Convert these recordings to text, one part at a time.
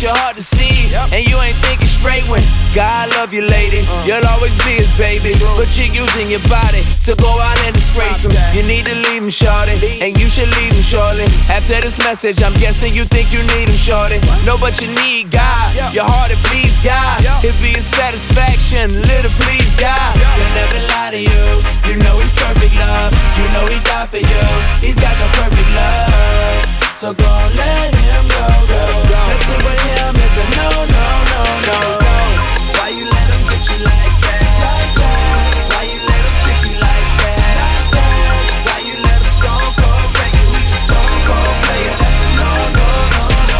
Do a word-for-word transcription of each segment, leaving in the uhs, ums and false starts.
your heart to see, and you ain't thinking straight when God love you, lady. You'll always be his baby, but you're using your body to go out and disgrace him. You need to leave him, shorty, and you should leave him, shorty. After this message, I'm guessing you think you need him, shorty. No, but you need God. Your heart it please God. He'll be your satisfaction, little please God. He'll never lie to you. You know he's perfect love. You know he died for you. He's got the perfect love. So go let him go, go. Messing with him is a no, no, no, no, no. Why you let him get you like that? Like that? Why you let him trick you like that? Like that? Why you let him stone cold break you? He's a stone cold player. That's a no, no, no, no.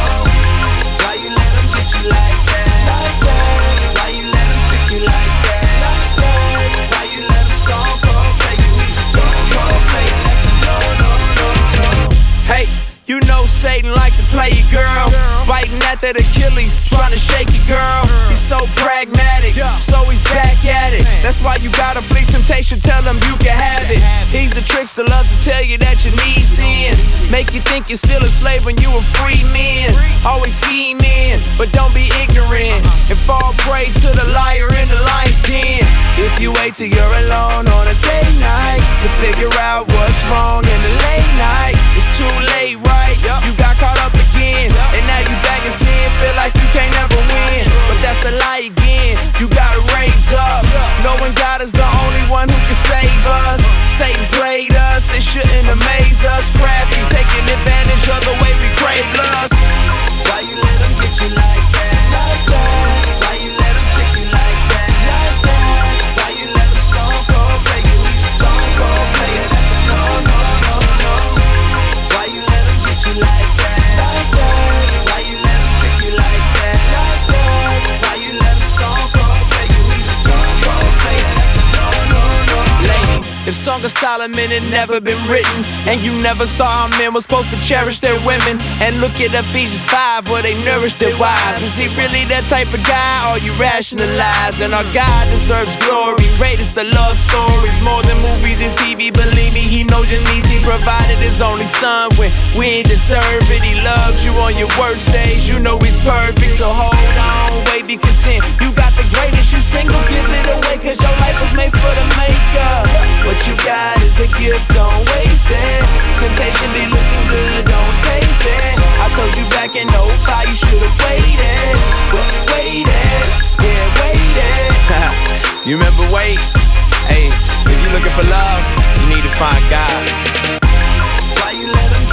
Why you let him get you like that? Like that? Why you let him trick you like that? Like that? Why you let him stone cold break you? He's a stone cold player. That's a no, no, no, no. Hey. You know Satan like to play you, girl. Biting at that Achilles, trying to shake you, girl. He's so pragmatic, so he's back at it. That's why you gotta flee temptation, tell him you can have it. He's the trickster, love to tell you that you need sin. Make you think you're still a slave when you a free man. Always scheming, but don't be ignorant. And fall prey to the liar in the lion's den. If you wait till you're alone on a date night to figure out what's wrong in the late night, it's too late, right? You got caught up again, and now you back in sin. Feel like you can't never win, but that's a lie again. You gotta raise up, knowing God is the only one who can save us. Satan played us, it shouldn't amaze us. Crafty, taking advantage of the way we crave lust. Why you let him get you like that? Like that? Why you let him trick you like that? Like that? Why you let him stone cold play you? He's a stone cold player. That's a no, no, no, no. Why you let him get you like that? Like that? Why you let him trick you like that? Like that? Why you let him stone cold play you? He's a stone cold player. That's a no, no, no. Ladies, if Song of Solomon had never been written, and you never saw how men were supposed to cherish their women, and look at Ephesians five where they nourish their wives, is he really that type of guy, or you rationalize? And our God deserves glory, greatest of love stories, more than movies and T V. Believe me, he knows your needs. He provided his only son when we ain't deserve it. He loves you on your worst days. You know he's perfect, so hold on, wait, be content. You got the greatest, you single, give it away, cause your life was made for the maker. What you got is a gift, don't waste it. Temptation be looking good, don't taste it. I told you back in oh five, you should've waited. But waited, yeah, waited. You remember wait? Hey, if you looking for love, you need to find God. Why you let him